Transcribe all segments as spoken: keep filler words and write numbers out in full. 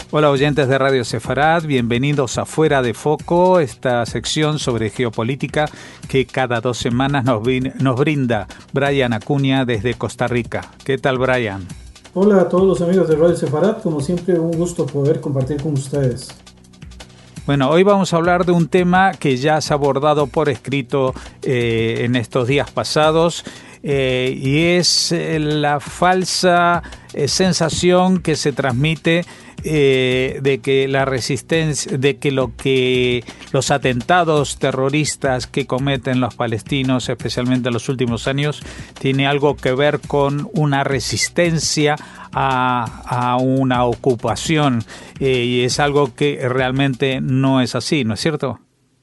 Hola oyentes de Radio Sefarad, bienvenidos a Fuera de Foco, esta sección sobre geopolítica que cada dos semanas nos, nos brinda Brian Acuña desde Costa Rica. ¿Qué tal, Brian? Hola a todos los amigos de Radio Sefarad, como siempre un gusto poder compartir con ustedes. Bueno, hoy vamos a hablar de un tema que ya se ha abordado por escrito eh, en estos días pasados eh, y es eh, la falsa eh, sensación que se transmite Eh, de que la resistencia, de que lo que los atentados terroristas que cometen los palestinos, especialmente en los últimos años, tiene algo que ver con una resistencia a, a una ocupación eh, y es algo que realmente no es así, ¿no es cierto?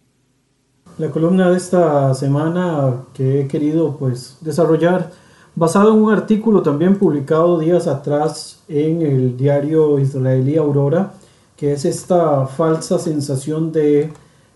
La columna de esta semana que he querido pues desarrollar basado en un artículo también publicado días atrás en el diario israelí Aurora, que es esta falsa sensación de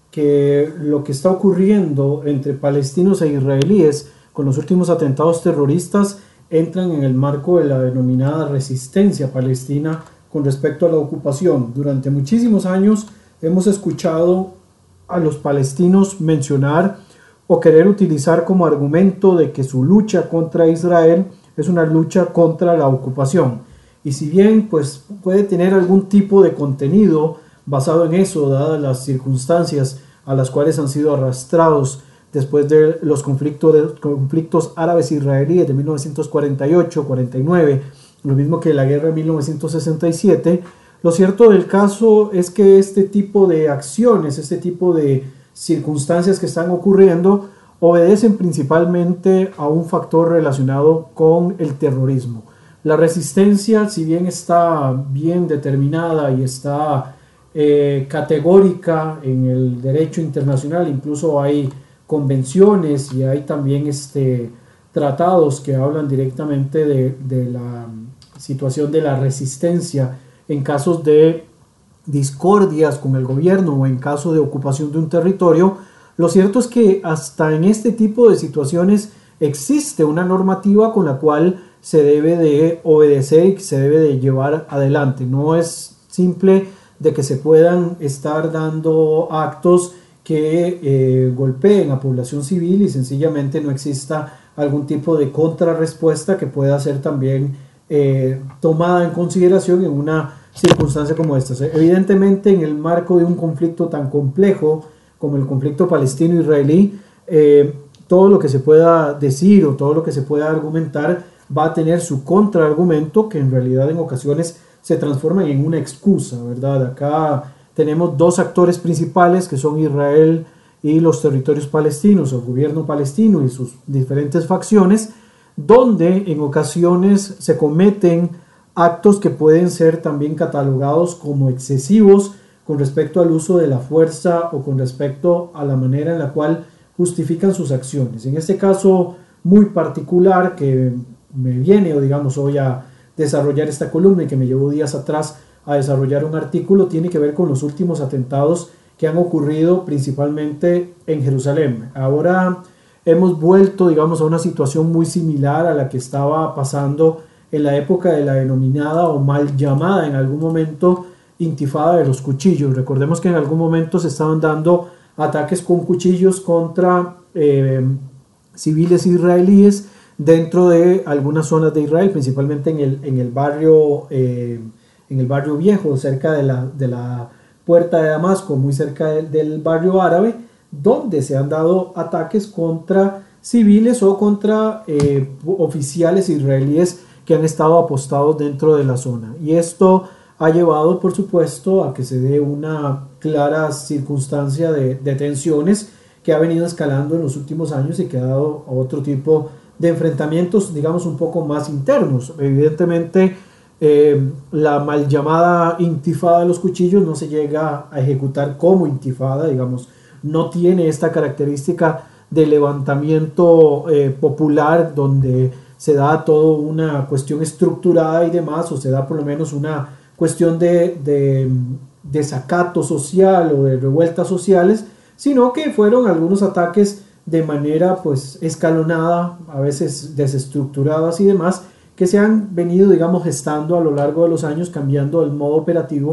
que lo que está ocurriendo entre palestinos e israelíes con los últimos atentados terroristas entran en el marco de la denominada resistencia palestina con respecto a la ocupación. Durante muchísimos años hemos escuchado a los palestinos mencionar o querer utilizar como argumento de que su lucha contra Israel es una lucha contra la ocupación. Y si bien pues, puede tener algún tipo de contenido basado en eso, dadas las circunstancias a las cuales han sido arrastrados después de los conflictos, de, conflictos árabes-israelíes de mil novecientos cuarenta y ocho cuarenta y nueve, lo mismo que la guerra de mil novecientos sesenta y siete, lo cierto del caso es que este tipo de acciones, este tipo de circunstancias que están ocurriendo obedecen principalmente a un factor relacionado con el terrorismo. La resistencia, si bien está bien determinada y está eh, categórica en el derecho internacional, incluso hay convenciones y hay también este, tratados que hablan directamente de, de la situación de la resistencia en casos de discordias con el gobierno o en caso de ocupación de un territorio. Lo cierto es que hasta en este tipo de situaciones existe una normativa con la cual se debe de obedecer y se debe de llevar adelante. No es simple de que se puedan estar dando actos que eh, golpeen a población civil y sencillamente no exista algún tipo de contrarrespuesta que pueda ser también eh, tomada en consideración en una circunstancias como estas. Evidentemente, en el marco de un conflicto tan complejo como el conflicto palestino-israelí, eh, todo lo que se pueda decir o todo lo que se pueda argumentar va a tener su contraargumento, que en realidad en ocasiones se transforma en una excusa, ¿verdad? Acá tenemos dos actores principales que son Israel y los territorios palestinos, el gobierno palestino y sus diferentes facciones, donde en ocasiones se cometen actos que pueden ser también catalogados como excesivos con respecto al uso de la fuerza o con respecto a la manera en la cual justifican sus acciones. En este caso muy particular que me viene o digamos hoy a desarrollar esta columna y que me llevó días atrás a desarrollar un artículo, tiene que ver con los últimos atentados que han ocurrido principalmente en Jerusalén. Ahora hemos vuelto digamos a una situación muy similar a la que estaba pasando en la época de la denominada o mal llamada en algún momento intifada de los cuchillos. Recordemos que en algún momento se estaban dando ataques con cuchillos contra eh, civiles israelíes dentro de algunas zonas de Israel, principalmente en el, en el barrio eh, en el barrio viejo, cerca de la, de la puerta de Damasco, muy cerca de, del barrio árabe, donde se han dado ataques contra civiles o contra eh, oficiales israelíes que han estado apostados dentro de la zona. Y esto ha llevado, por supuesto, a que se dé una clara circunstancia de, de tensiones que ha venido escalando en los últimos años y que ha dado a otro tipo de enfrentamientos, digamos, un poco más internos. Evidentemente, eh, la mal llamada intifada de los cuchillos no se llega a ejecutar como intifada, digamos, no tiene esta característica de levantamiento eh, popular donde se da toda una cuestión estructurada y demás, o se da por lo menos una cuestión de, de desacato social o de revueltas sociales, sino que fueron algunos ataques de manera pues escalonada, a veces desestructuradas y demás, que se han venido, digamos, gestando a lo largo de los años, cambiando el modo operativo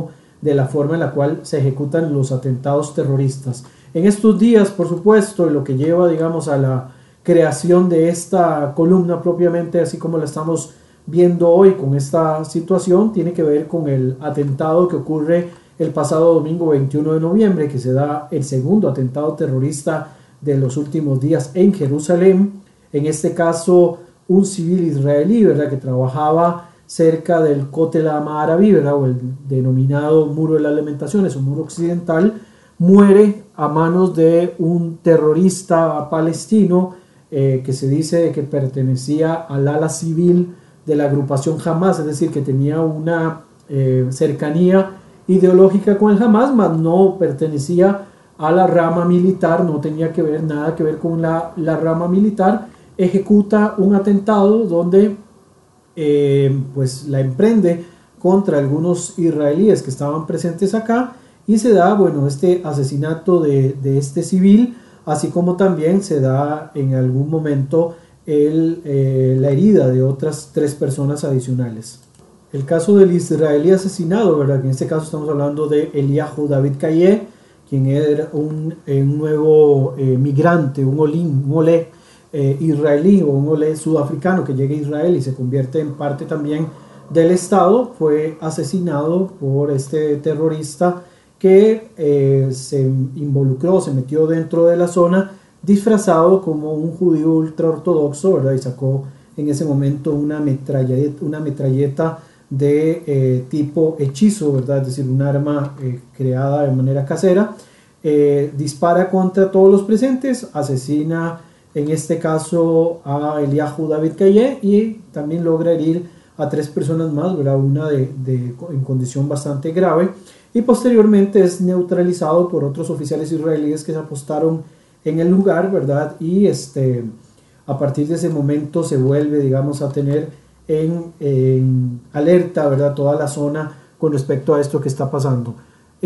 de la forma en la cual se ejecutan los atentados terroristas. En estos días, por supuesto, lo que lleva, digamos, a la creación de esta columna propiamente, así como la estamos viendo hoy con esta situación, tiene que ver con el atentado que ocurre el pasado domingo veintiuno de noviembre, que se da el segundo atentado terrorista de los últimos días en Jerusalén. En este caso, un civil israelí, ¿verdad?, que trabajaba cerca del Kotel Ma'aravi, ¿verdad?, o el denominado Muro de las Lamentaciones o Muro Occidental, muere a manos de un terrorista palestino eh, que se dice que pertenecía al ala civil de la agrupación Hamas, es decir, que tenía una eh, cercanía ideológica con el Hamas, mas no pertenecía a la rama militar, no tenía que ver nada que ver con la, la rama militar. Ejecuta un atentado donde eh, pues la emprende contra algunos israelíes que estaban presentes acá, y se da, bueno, este asesinato de, de este civil, así como también se da en algún momento el, eh, la herida de otras tres personas adicionales. El caso del israelí asesinado, ¿verdad?, en este caso estamos hablando de Eliyahu David Caillé, quien era un, un nuevo eh, migrante, un olín, un olé eh, israelí o un olé sudafricano que llega a Israel y se convierte en parte también del Estado. Fue asesinado por este terrorista que eh, se involucró, se metió dentro de la zona disfrazado como un judío ultraortodoxo, ¿verdad?, y sacó en ese momento una metralleta, una metralleta de eh, tipo hechizo, ¿verdad?, es decir, un arma eh, creada de manera casera. Eh, dispara contra todos los presentes, asesina en este caso a Eliyahu David Caillé y también logra herir a tres personas más, ¿verdad?, una de, de, en condición bastante grave, y posteriormente es neutralizado por otros oficiales israelíes que se apostaron en el lugar, ¿verdad?, y este, a partir de ese momento se vuelve, digamos, a tener en, en alerta, ¿verdad?, toda la zona con respecto a esto que está pasando.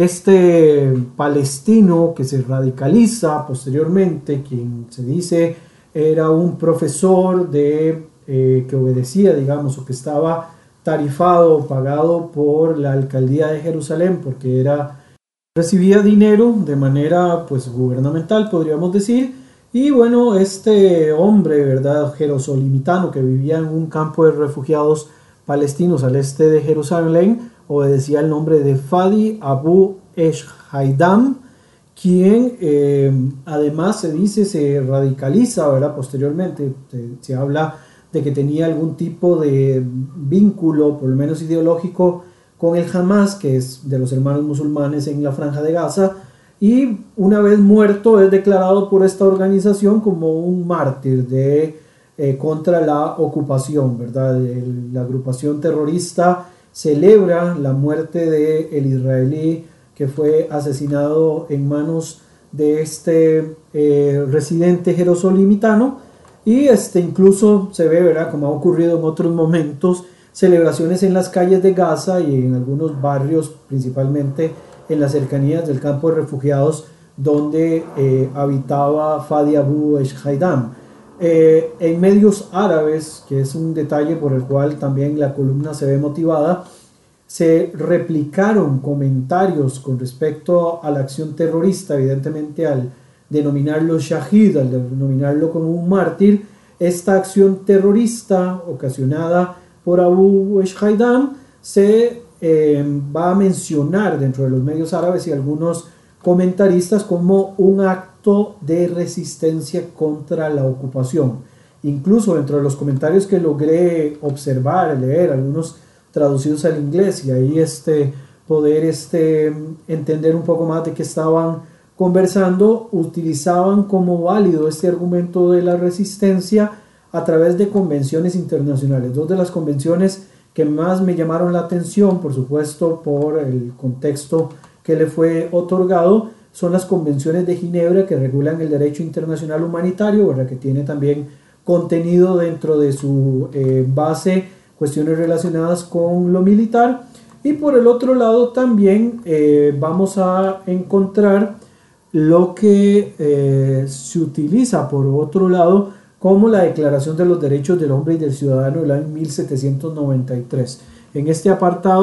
Este palestino que se radicaliza posteriormente, quien se dice era un profesor de, eh, que obedecía, digamos, o que estaba tarifado, pagado por la alcaldía de Jerusalén, porque era, recibía dinero de manera pues gubernamental, podríamos decir. Y bueno, este hombre, ¿verdad?, jerosolimitano, que vivía en un campo de refugiados palestinos al este de Jerusalén, obedecía el nombre de Fadi Abu Esh-Haidam, quien eh, además se dice se radicaliza, ¿verdad?, posteriormente. Se, se habla de que tenía algún tipo de vínculo, por lo menos ideológico, con el Hamas, que es de los hermanos musulmanes en la Franja de Gaza, y una vez muerto es declarado por esta organización como un mártir de, eh, contra la ocupación, ¿verdad? El, la agrupación terrorista celebra la muerte del israelí que fue asesinado en manos de este eh, residente jerosolimitano, y este, incluso se ve, ¿verdad?, como ha ocurrido en otros momentos, celebraciones en las calles de Gaza y en algunos barrios, principalmente en las cercanías del campo de refugiados donde eh, habitaba Fadi Abu Esh-Haidam. Eh, en medios árabes, que es un detalle por el cual también la columna se ve motivada, se replicaron comentarios con respecto a la acción terrorista, evidentemente al denominarlo shahid, al denominarlo como un mártir. Esta acción terrorista ocasionada por Abu Esh-Haidam se eh, va a mencionar dentro de los medios árabes y algunos comentaristas como un acto de resistencia contra la ocupación. Incluso dentro de los comentarios que logré observar, leer, algunos traducidos al inglés, y ahí este, poder este, entender un poco más de qué estaban conversando, utilizaban como válido este argumento de la resistencia a través de convenciones internacionales. Dos de las convenciones que más me llamaron la atención, por supuesto por el contexto que le fue otorgado, son las convenciones de Ginebra, que regulan el derecho internacional humanitario, ¿verdad?, que tiene también contenido dentro de su eh, base cuestiones relacionadas con lo militar. Y por el otro lado también eh, vamos a encontrar lo que eh, se utiliza por otro lado como la Declaración de los Derechos del Hombre y del Ciudadano del año mil setecientos noventa y tres. En este apartado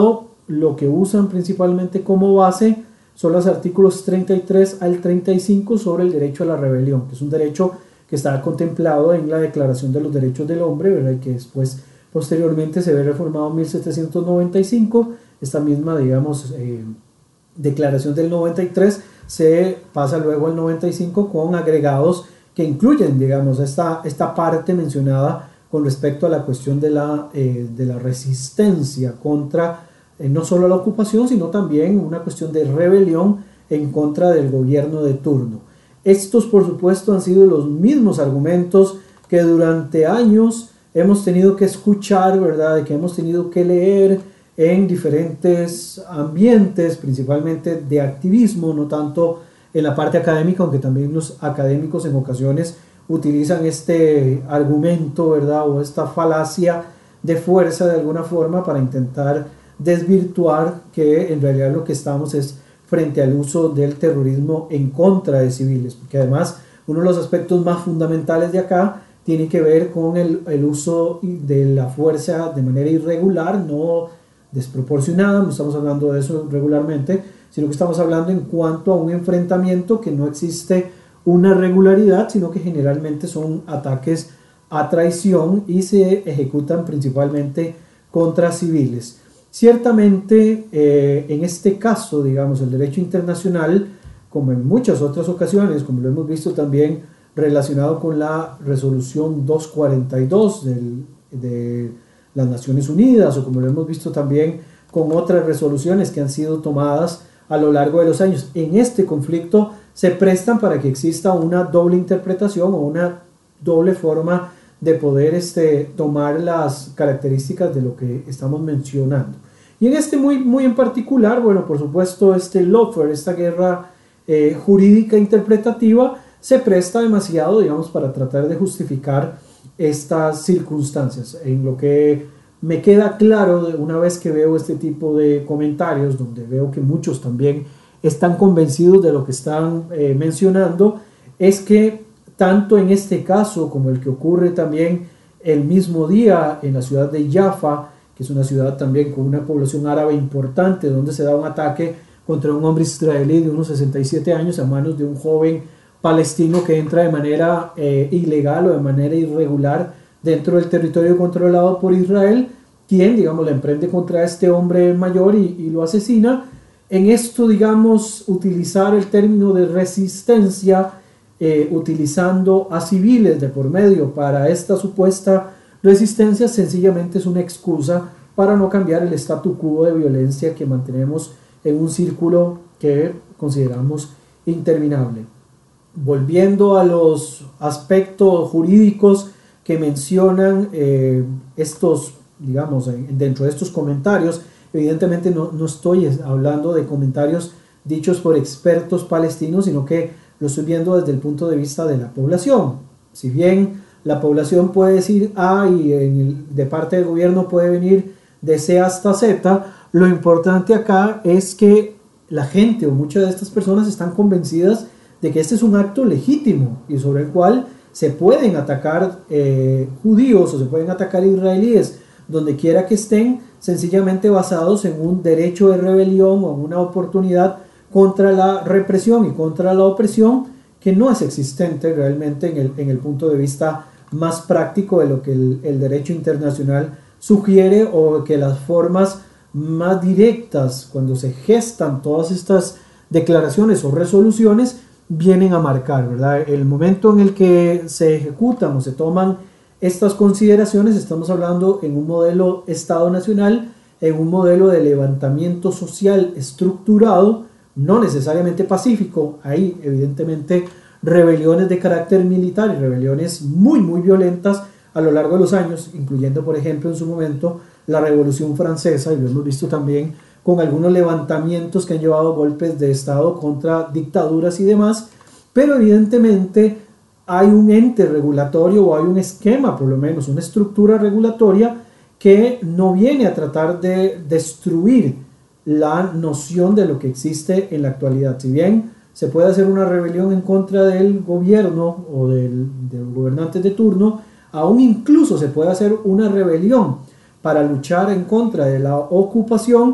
lo que usan principalmente como base son los artículos treinta y tres al treinta y cinco sobre el derecho a la rebelión, que es un derecho que está contemplado en la Declaración de los Derechos del Hombre, ¿verdad? Y que después, posteriormente, se ve reformado en mil setecientos noventa y cinco. Esta misma, digamos, eh, Declaración del noventa y tres se pasa luego al noventa y cinco con agregados que incluyen, digamos, esta, esta parte mencionada con respecto a la cuestión de la, eh, de la resistencia contra eh, no solo la ocupación, sino también una cuestión de rebelión en contra del gobierno de turno. Estos, por supuesto, han sido los mismos argumentos que durante años hemos tenido que escuchar, ¿verdad? Que hemos tenido que leer en diferentes ambientes, principalmente de activismo, no tanto en la parte académica, aunque también los académicos en ocasiones utilizan este argumento, ¿verdad? O esta falacia de fuerza de alguna forma para intentar desvirtuar que en realidad lo que estamos es frente al uso del terrorismo en contra de civiles, porque además uno de los aspectos más fundamentales de acá tiene que ver con el, el uso de la fuerza de manera irregular, no desproporcionada, no estamos hablando de eso regularmente, sino que estamos hablando en cuanto a un enfrentamiento que no existe una regularidad, sino que generalmente son ataques a traición y se ejecutan principalmente contra civiles. Ciertamente, eh, en este caso, digamos, el derecho internacional, como en muchas otras ocasiones, como lo hemos visto también relacionado con la resolución doscientos cuarenta y dos del, de las Naciones Unidas, o como lo hemos visto también con otras resoluciones que han sido tomadas a lo largo de los años, en este conflicto se prestan para que exista una doble interpretación o una doble forma de poder este, tomar las características de lo que estamos mencionando. Y en este muy, muy en particular, bueno, por supuesto, este lawfare, esta guerra eh, jurídica interpretativa, se presta demasiado, digamos, para tratar de justificar estas circunstancias. En lo que me queda claro de una vez que veo este tipo de comentarios, donde veo que muchos también están convencidos de lo que están eh, mencionando, es que tanto en este caso como el que ocurre también el mismo día en la ciudad de Jaffa, que es una ciudad también con una población árabe importante, donde se da un ataque contra un hombre israelí de unos sesenta y siete años a manos de un joven palestino que entra de manera eh, ilegal o de manera irregular dentro del territorio controlado por Israel, quien, digamos, la emprende contra este hombre mayor y, y lo asesina. En esto, digamos, utilizar el término de resistencia, eh, utilizando a civiles de por medio para esta supuesta resistencia, sencillamente es una excusa para no cambiar el statu quo de violencia que mantenemos en un círculo que consideramos interminable. Volviendo a los aspectos jurídicos que mencionan eh, estos, digamos, dentro de estos comentarios, evidentemente no, no estoy hablando de comentarios dichos por expertos palestinos, sino que lo estoy viendo desde el punto de vista de la población. Si bien la población puede decir A y en el, de parte del gobierno puede venir de C hasta Z, lo importante acá es que la gente o muchas de estas personas están convencidas de que este es un acto legítimo y sobre el cual se pueden atacar eh, judíos o se pueden atacar israelíes donde quiera que estén, sencillamente basados en un derecho de rebelión o en una oportunidad contra la represión y contra la opresión que no es existente realmente en el, en el punto de vista más práctico de lo que el, el derecho internacional sugiere, o que las formas más directas cuando se gestan todas estas declaraciones o resoluciones vienen a marcar, ¿verdad? El momento en el que se ejecutan o se toman estas consideraciones, estamos hablando en un modelo Estado Nacional, en un modelo de levantamiento social estructurado, no necesariamente pacífico. Hay evidentemente rebeliones de carácter militar y rebeliones muy muy violentas a lo largo de los años, incluyendo por ejemplo en su momento la Revolución Francesa, y lo hemos visto también con algunos levantamientos que han llevado golpes de Estado contra dictaduras y demás, pero evidentemente hay un ente regulatorio o hay un esquema, por lo menos una estructura regulatoria que no viene a tratar de destruir la noción de lo que existe en la actualidad. Si bien se puede hacer una rebelión en contra del gobierno o del, de los gobernantes de turno, aún incluso se puede hacer una rebelión para luchar en contra de la ocupación.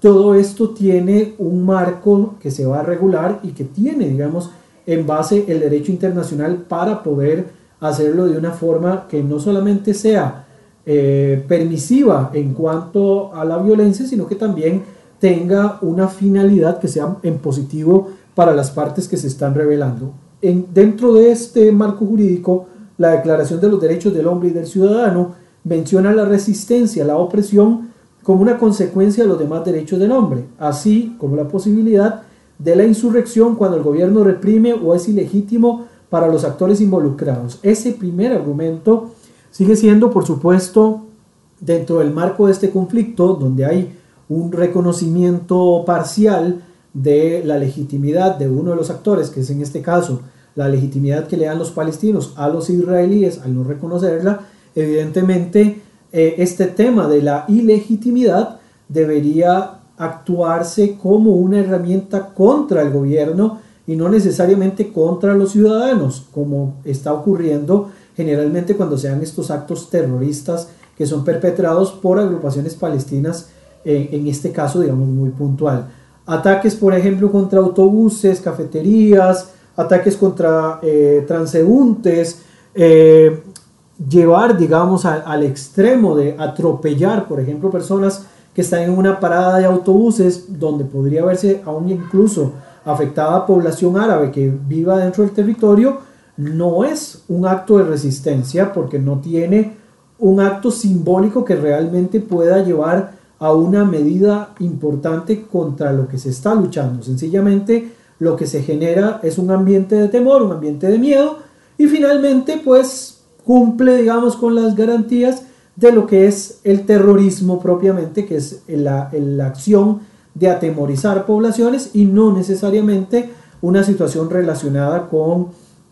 todo esto tiene un marco que se va a regular y que tiene, digamos, en base el derecho internacional para poder hacerlo de una forma que no solamente sea eh, permisiva en cuanto a la violencia, sino que también tenga una finalidad que sea en positivo para las partes que se están rebelando. En, dentro de este marco jurídico, la Declaración de los Derechos del Hombre y del Ciudadano menciona la resistencia a la opresión como una consecuencia de los demás derechos del hombre, así como la posibilidad de la insurrección cuando el gobierno reprime o es ilegítimo para los actores involucrados. Ese primer argumento sigue siendo, por supuesto, dentro del marco de este conflicto, donde hay un reconocimiento parcial de la legitimidad de uno de los actores, que es en este caso la legitimidad que le dan los palestinos a los israelíes al no reconocerla. Evidentemente, eh, este tema de la ilegitimidad debería actuarse como una herramienta contra el gobierno y no necesariamente contra los ciudadanos, como está ocurriendo generalmente cuando se dan estos actos terroristas que son perpetrados por agrupaciones palestinas, eh, en este caso, digamos, muy puntual. Ataques, por ejemplo, contra autobuses, cafeterías, ataques contra eh, transeúntes, eh, llevar, digamos, a, al extremo de atropellar, por ejemplo, personas que están en una parada de autobuses donde podría verse aún incluso afectada población árabe que viva dentro del territorio, no es un acto de resistencia porque no tiene un acto simbólico que realmente pueda llevar a una medida importante contra lo que se está luchando. Sencillamente lo que se genera es un ambiente de temor, un ambiente de miedo, y finalmente pues cumple, digamos, con las garantías de lo que es el terrorismo propiamente, que es la, la acción de atemorizar poblaciones y no necesariamente una situación relacionada con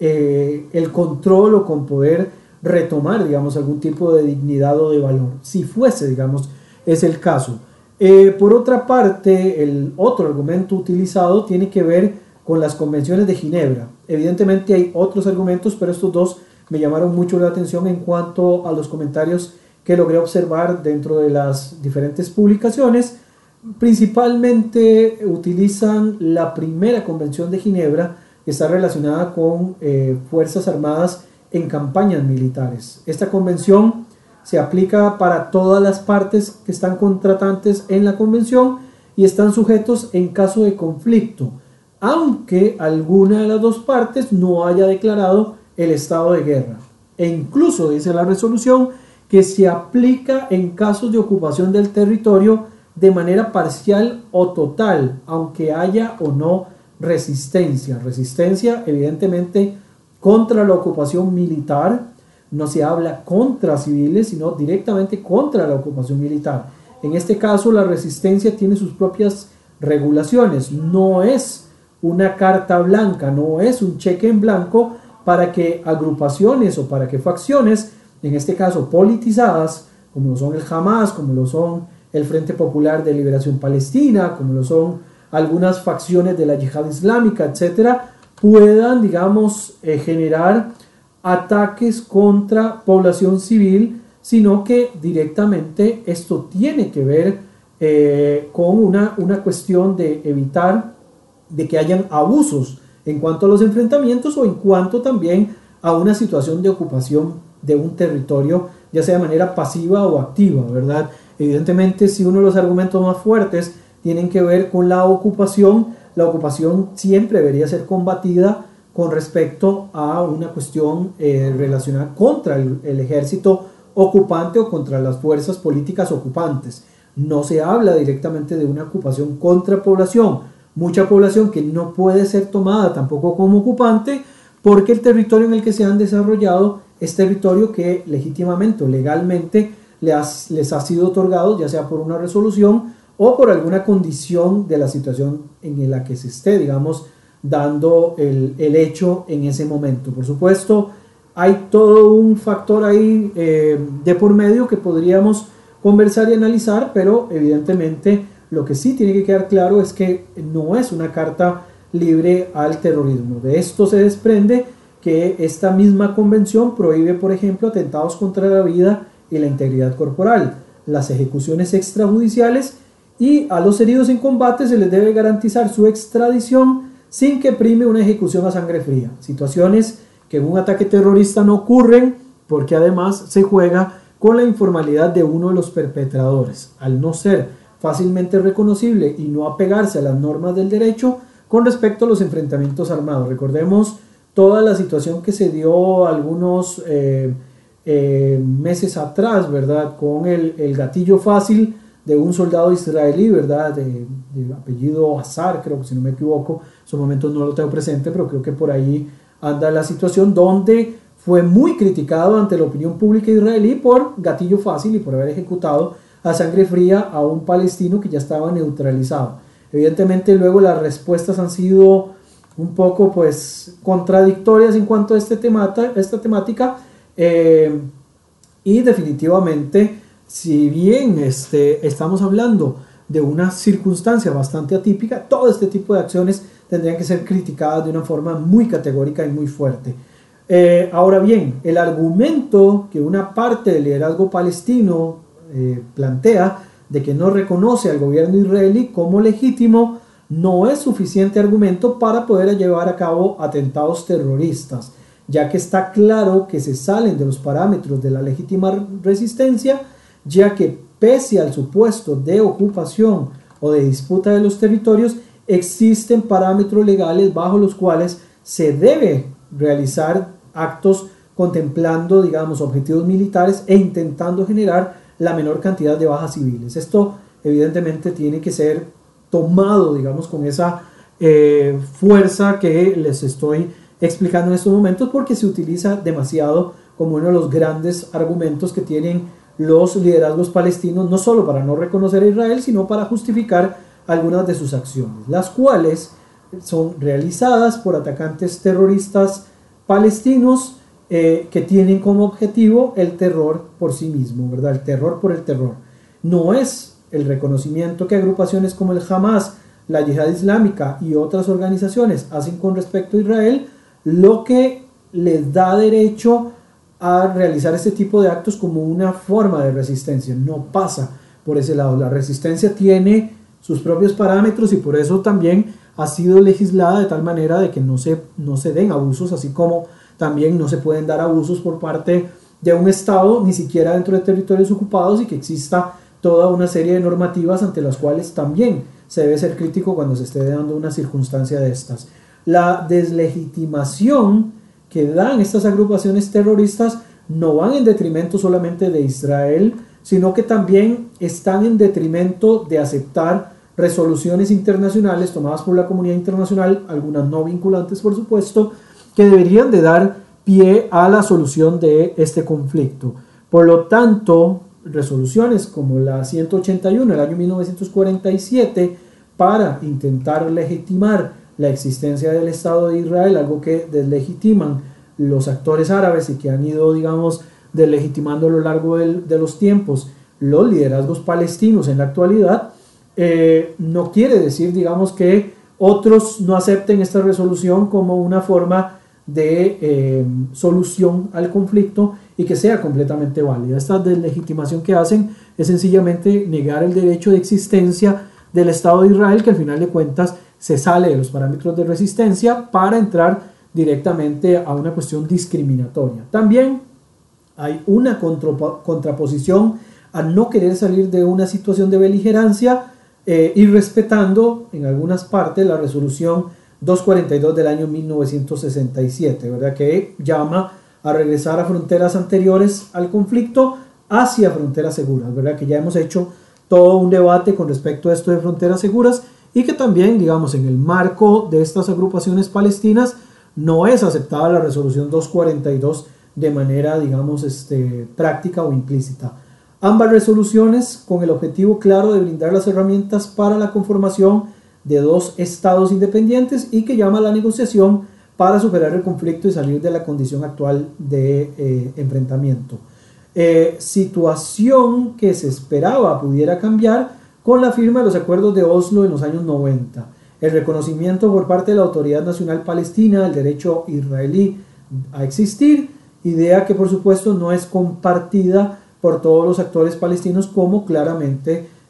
eh, el control o con poder retomar, digamos, algún tipo de dignidad o de valor, si fuese, digamos, es el caso. Eh, por otra parte, el otro argumento utilizado tiene que ver con las convenciones de Ginebra. Evidentemente hay otros argumentos, pero estos dos me llamaron mucho la atención en cuanto a los comentarios que logré observar dentro de las diferentes publicaciones. Principalmente utilizan la primera convención de Ginebra, que está relacionada con eh, fuerzas armadas en campañas militares. Esta convención se aplica para todas las partes que están contratantes en la convención y están sujetos en caso de conflicto, aunque alguna de las dos partes no haya declarado el estado de guerra. E incluso dice la resolución que se aplica en casos de ocupación del territorio de manera parcial o total, aunque haya o no resistencia. Resistencia, evidentemente, contra la ocupación militar. No se habla contra civiles, sino directamente contra la ocupación militar. En este caso, la resistencia tiene sus propias regulaciones. No es una carta blanca, no es un cheque en blanco para que agrupaciones o para que facciones, en este caso politizadas, como lo son el Hamas, como lo son el Frente Popular de Liberación Palestina, como lo son algunas facciones de la Yihad Islámica, etcétera, puedan, digamos, eh, generar ataques contra población civil, sino que directamente esto tiene que ver eh, con una, una cuestión de evitar de que hayan abusos en cuanto a los enfrentamientos o en cuanto también a una situación de ocupación de un territorio, ya sea de manera pasiva o activa, ¿verdad? Evidentemente, si uno de los argumentos más fuertes tienen que ver con la ocupación, la ocupación siempre debería ser combatida con respecto a una cuestión eh, relacionada contra el, el ejército ocupante o contra las fuerzas políticas ocupantes. No se habla directamente de una ocupación contra población, mucha población que no puede ser tomada tampoco como ocupante, porque el territorio en el que se han desarrollado es territorio que legítimamente o legalmente les ha, les ha sido otorgado, ya sea por una resolución o por alguna condición de la situación en la que se esté, digamos, dando el, el hecho en ese momento. Por supuesto, hay todo un factor ahí eh, de por medio que podríamos conversar y analizar, pero evidentemente lo que sí tiene que quedar claro es que no es una carta libre al terrorismo. De esto se desprende que esta misma convención prohíbe, por ejemplo, atentados contra la vida y la integridad corporal, las ejecuciones extrajudiciales y a los heridos en combate se les debe garantizar su extradición sin que prime una ejecución a sangre fría. Situaciones que en un ataque terrorista no ocurren porque además se juega con la informalidad de uno de los perpetradores. Al no ser fácilmente reconocible y no apegarse a las normas del derecho con respecto a los enfrentamientos armados. Recordemos toda la situación que se dio algunos eh, eh, meses atrás, ¿verdad? Con el, el gatillo fácil de un soldado israelí, ¿verdad? De, de apellido Azar, creo que si no me equivoco, en su momento no lo tengo presente, pero creo que por ahí anda la situación donde fue muy criticado ante la opinión pública israelí por gatillo fácil y por haber ejecutado a sangre fría a un palestino que ya estaba neutralizado. Evidentemente luego las respuestas han sido un poco pues contradictorias en cuanto a este temata, esta temática eh, y definitivamente si bien este, estamos hablando de una circunstancia bastante atípica, todo este tipo de acciones tendrían que ser criticadas de una forma muy categórica y muy fuerte. Eh, ahora bien, el argumento que una parte del liderazgo palestino eh, plantea de que no reconoce al gobierno israelí como legítimo no es suficiente argumento para poder llevar a cabo atentados terroristas, ya que está claro que se salen de los parámetros de la legítima resistencia, ya que pese al supuesto de ocupación o de disputa de los territorios, existen parámetros legales bajo los cuales se debe realizar actos contemplando, digamos, objetivos militares e intentando generar la menor cantidad de bajas civiles. Esto evidentemente tiene que ser tomado, digamos, con esa eh, fuerza que les estoy explicando en estos momentos, porque se utiliza demasiado como uno de los grandes argumentos que tienen los liderazgos palestinos, no solo para no reconocer a Israel, sino para justificar algunas de sus acciones, las cuales son realizadas por atacantes terroristas palestinos eh, que tienen como objetivo el terror por sí mismo, ¿verdad? El terror por el terror. No es el reconocimiento que agrupaciones como el Hamas, la Yihad Islámica y otras organizaciones hacen con respecto a Israel lo que les da derecho a realizar este tipo de actos como una forma de resistencia. No pasa por ese lado. La resistencia tiene sus propios parámetros y por eso también ha sido legislada de tal manera de que no se, no se den abusos, así como también no se pueden dar abusos por parte de un Estado, ni siquiera dentro de territorios ocupados, y que exista toda una serie de normativas ante las cuales también se debe ser crítico cuando se esté dando una circunstancia de estas. La deslegitimación que dan estas agrupaciones terroristas no van en detrimento solamente de Israel, sino que también están en detrimento de aceptar resoluciones internacionales tomadas por la comunidad internacional, algunas no vinculantes por supuesto, que deberían de dar pie a la solución de este conflicto. Por lo tanto, resoluciones como la ciento ochenta y uno del año mil novecientos cuarenta y siete para intentar legitimar la existencia del Estado de Israel, algo que deslegitiman los actores árabes y que han ido, digamos, deslegitimando a lo largo del, de los tiempos los liderazgos palestinos en la actualidad, eh, no quiere decir, digamos, que otros no acepten esta resolución como una forma de eh, solución al conflicto y que sea completamente válida. Esta deslegitimación que hacen es sencillamente negar el derecho de existencia del Estado de Israel, que al final de cuentas se sale de los parámetros de resistencia para entrar directamente a una cuestión discriminatoria. También hay una contraposición a no querer salir de una situación de beligerancia eh, y respetando en algunas partes la resolución doscientos cuarenta y dos del año mil novecientos sesenta y siete, ¿verdad? Que llama a regresar a fronteras anteriores al conflicto hacia fronteras seguras, ¿verdad? Que ya hemos hecho todo un debate con respecto a esto de fronteras seguras y que también, digamos, en el marco de estas agrupaciones palestinas no es aceptada la resolución doscientos cuarenta y dos de manera, digamos, este, práctica o implícita. Ambas resoluciones con el objetivo claro de brindar las herramientas para la conformación de dos estados independientes y que llama a la negociación para superar el conflicto y salir de la condición actual de eh, enfrentamiento. Eh, situación que se esperaba pudiera cambiar con la firma de los acuerdos de Oslo en los años noventa. El reconocimiento por parte de la Autoridad Nacional Palestina del derecho israelí a existir, idea que por supuesto no es compartida por todos los actores palestinos, como claramente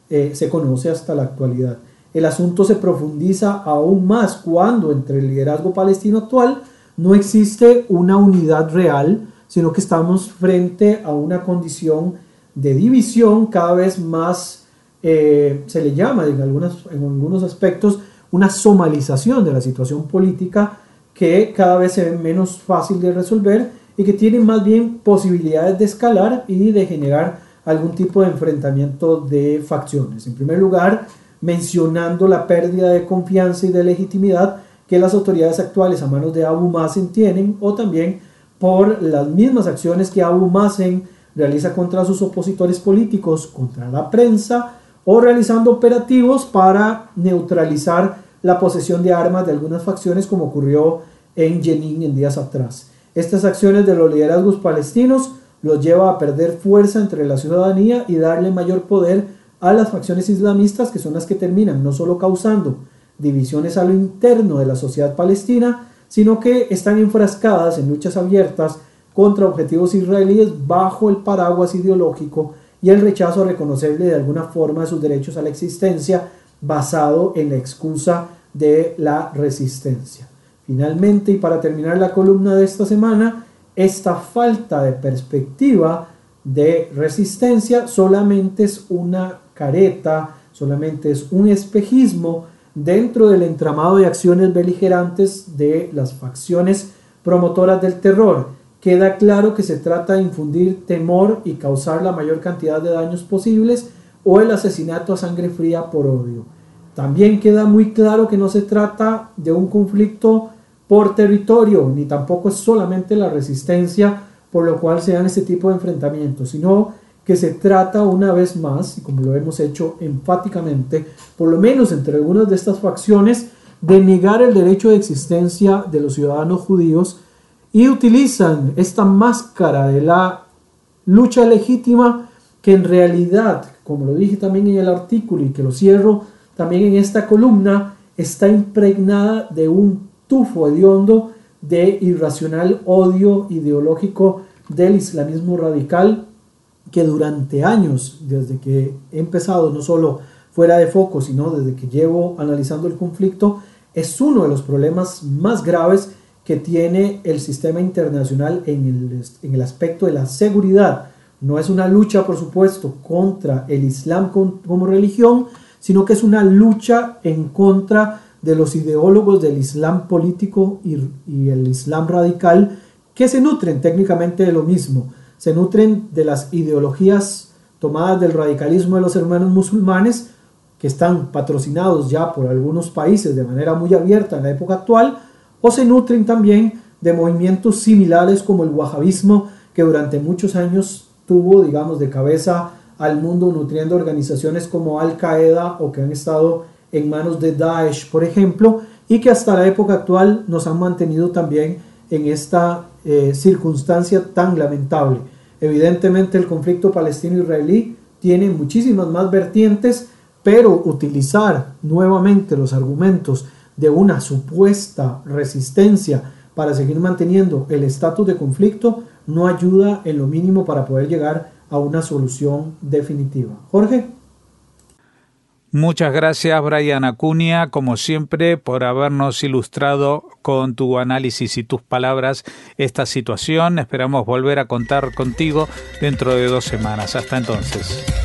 eh, se conoce hasta la actualidad. El asunto se profundiza aún más cuando entre el liderazgo palestino actual no existe una unidad real, sino que estamos frente a una condición de división cada vez más, eh, se le llama en, algunas, en algunos aspectos, una somalización de la situación política que cada vez se ve menos fácil de resolver y que tiene más bien posibilidades de escalar y de generar algún tipo de enfrentamiento de facciones. En primer lugar, mencionando la pérdida de confianza y de legitimidad que las autoridades actuales a manos de Abu Mazen tienen, o también por las mismas acciones que Abu Mazen realiza contra sus opositores políticos, contra la prensa, o realizando operativos para neutralizar la posesión de armas de algunas facciones, como ocurrió en Jenin en días atrás. Estas acciones de los liderazgos palestinos los lleva a perder fuerza entre la ciudadanía y darle mayor poder a las facciones islamistas, que son las que terminan no solo causando divisiones a lo interno de la sociedad palestina, sino que están enfrascadas en luchas abiertas contra objetivos israelíes bajo el paraguas ideológico y el rechazo a reconocerle de alguna forma sus derechos a la existencia basado en la excusa de la resistencia. Finalmente, y para terminar la columna de esta semana, esta falta de perspectiva de resistencia solamente es una careta, solamente es un espejismo dentro del entramado de acciones beligerantes de las facciones promotoras del terror. Queda claro que se trata de infundir temor y causar la mayor cantidad de daños posibles, o el asesinato a sangre fría por odio. También queda muy claro que no se trata de un conflicto por territorio, ni tampoco es solamente la resistencia por lo cual se dan este tipo de enfrentamientos, sino que se trata una vez más, y como lo hemos hecho enfáticamente, por lo menos entre algunas de estas facciones, de negar el derecho de existencia de los ciudadanos judíos, y utilizan esta máscara de la lucha legítima que en realidad, como lo dije también en el artículo y que lo cierro también en esta columna, está impregnada de un tufo hediondo de irracional odio ideológico del islamismo radical, que durante años, desde que he empezado, no solo fuera de foco, sino desde que llevo analizando el conflicto, es uno de los problemas más graves que tiene el sistema internacional en el, en el aspecto de la seguridad. No es una lucha, por supuesto, contra el Islam como religión, sino que es una lucha en contra de los ideólogos del Islam político y, y el Islam radical, que se nutren técnicamente de lo mismo. Se nutren de las ideologías tomadas del radicalismo de los hermanos musulmanes, que están patrocinados ya por algunos países de manera muy abierta en la época actual, o se nutren también de movimientos similares como el wahabismo, que durante muchos años tuvo, digamos, de cabeza al mundo, nutriendo organizaciones como Al-Qaeda, o que han estado en manos de Daesh, por ejemplo, y que hasta la época actual nos han mantenido también en esta eh, circunstancia tan lamentable. Evidentemente el conflicto palestino-israelí tiene muchísimas más vertientes, pero utilizar nuevamente los argumentos de una supuesta resistencia para seguir manteniendo el estatus de conflicto no ayuda en lo mínimo para poder llegar a una solución definitiva. Jorge. Muchas gracias, Brian Acuña, como siempre, por habernos ilustrado con tu análisis y tus palabras esta situación. Esperamos volver a contar contigo dentro de dos semanas. Hasta entonces.